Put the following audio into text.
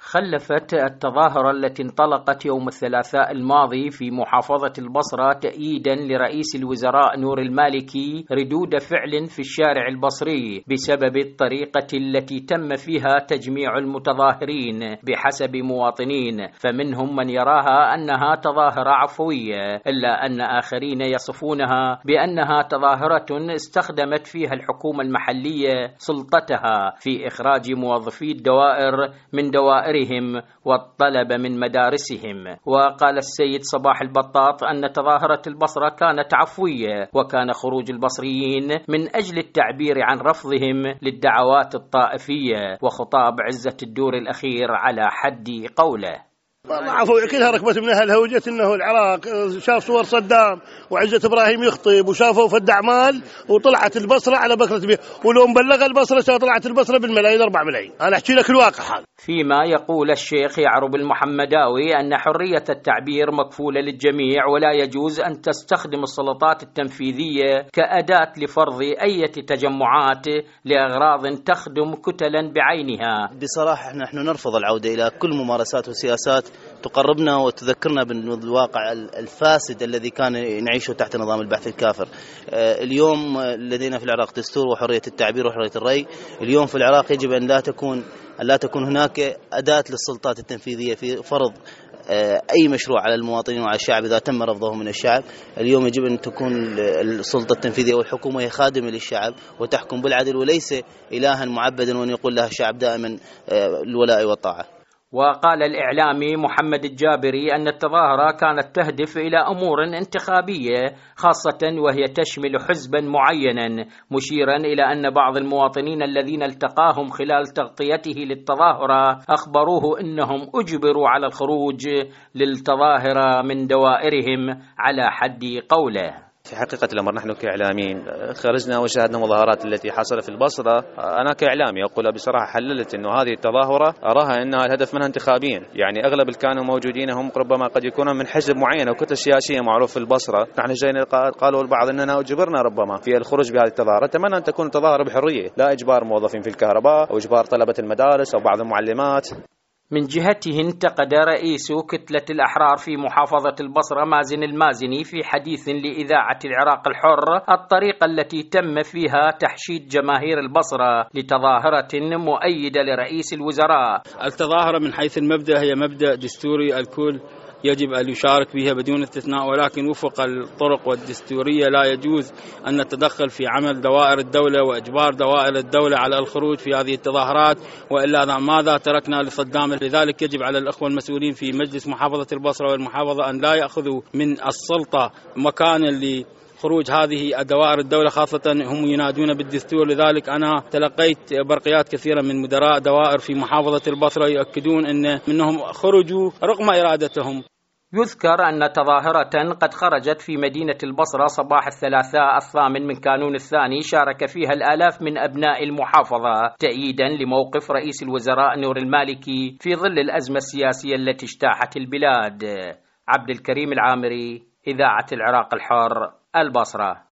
خلفت التظاهرة التي انطلقت يوم الثلاثاء الماضي في محافظة البصرة تأييدا لرئيس الوزراء نور المالكي ردود فعل في الشارع البصري بسبب الطريقة التي تم فيها تجميع المتظاهرين بحسب مواطنين، فمنهم من يراها أنها تظاهرة عفوية، إلا أن آخرين يصفونها بأنها تظاهرة استخدمت فيها الحكومة المحلية سلطتها في إخراج موظفي الدوائر من دوائرهم والطلب من مدارسهم. وقال السيد صباح البطاط أن تظاهرة البصرة كانت عفوية، وكان خروج البصريين من أجل التعبير عن رفضهم للدعوات الطائفية، وخطاب عزة الدور الأخير على حد قوله: والله عفوا كلها ركبت من أهلها وجت إنه العراق شاف صور صدام وعزة إبراهيم يخطب وشافوا فد أعمال وطلعت البصرة على بكرة بيه، ولو مبلغ البصرة طلعت البصرة بالملايين 4 ملايين. أنا أحكي لك الواقع هذا. فيما يقول الشيخ يعرب المحمداوي أن حرية التعبير مكفولة للجميع، ولا يجوز أن تستخدم السلطات التنفيذية كأداة لفرض أي تجمعات لأغراض تخدم كتلا بعينها. بصراحة نحن نرفض العودة إلى كل ممارسات وسياسات تقربنا وتذكرنا بالواقع الفاسد الذي كان نعيشه تحت نظام البعث الكافر. اليوم لدينا في العراق دستور وحرية التعبير وحرية الرأي. اليوم في العراق يجب أن لا تكون هناك أداة للسلطات التنفيذية في فرض أي مشروع على المواطنين وعلى الشعب إذا تم رفضه من الشعب. اليوم يجب أن تكون السلطة التنفيذية والحكومة هي خادمة للشعب وتحكم بالعدل وليس إلها معبدا وأن يقول لها الشعب دائما الولاء والطاعة. وقال الإعلامي محمد الجابري أن التظاهرة كانت تهدف إلى أمور انتخابية خاصة وهي تشمل حزبا معينا، مشيرا إلى أن بعض المواطنين الذين التقاهم خلال تغطيته للتظاهرة أخبروه أنهم أجبروا على الخروج للتظاهرة من دوائرهم على حد قوله. في حقيقة الأمر نحن كإعلاميين خرجنا وشاهدنا مظاهرات التي حصلت في البصرة. أنا كإعلامي أقول بصراحة حللت أنه هذه التظاهرة أراها أنها الهدف منها انتخابيا، يعني أغلب اللي كانوا موجودين هم ربما قد يكونوا من حزب معين أو كتلة سياسية معروف في البصرة. نحن جينا قالوا البعض أننا أجبرنا ربما في الخروج بهذه التظاهرة. أتمنى أن تكون تظاهرة بحرية، لا إجبار موظفين في الكهرباء أو إجبار طلبة المدارس أو بعض المعلمات. من جهته انتقد رئيس كتلة الأحرار في محافظة البصرة مازن المازني في حديث لإذاعة العراق الحر الطريقة التي تم فيها تحشيد جماهير البصرة لتظاهرة مؤيدة لرئيس الوزراء. التظاهرة من حيث المبدأ هي مبدأ دستوري الكل يجب أن يشارك بها بدون استثناء، ولكن وفق الطرق والدستورية لا يجوز أن نتدخل في عمل دوائر الدولة وإجبار دوائر الدولة على الخروج في هذه التظاهرات، وإلا ماذا تركنا لصدام. لذلك يجب على الأخوة المسؤولين في مجلس محافظة البصرة والمحافظة أن لا يأخذوا من السلطة مكانا خروج هذه الدوائر الدولة، خاصة هم ينادون بالدستور. لذلك أنا تلقيت برقيات كثيرة من مدراء دوائر في محافظة البصرة يؤكدون أنهم خرجوا رغم إرادتهم. يذكر أن تظاهرة قد خرجت في مدينة البصرة صباح الثلاثاء 8 من كانون الثاني شارك فيها الآلاف من أبناء المحافظة تأييدا لموقف رئيس الوزراء نور المالكي في ظل الأزمة السياسية التي اجتاحت البلاد. عبد الكريم العامري، إذاعة العراق الحر، البصرة.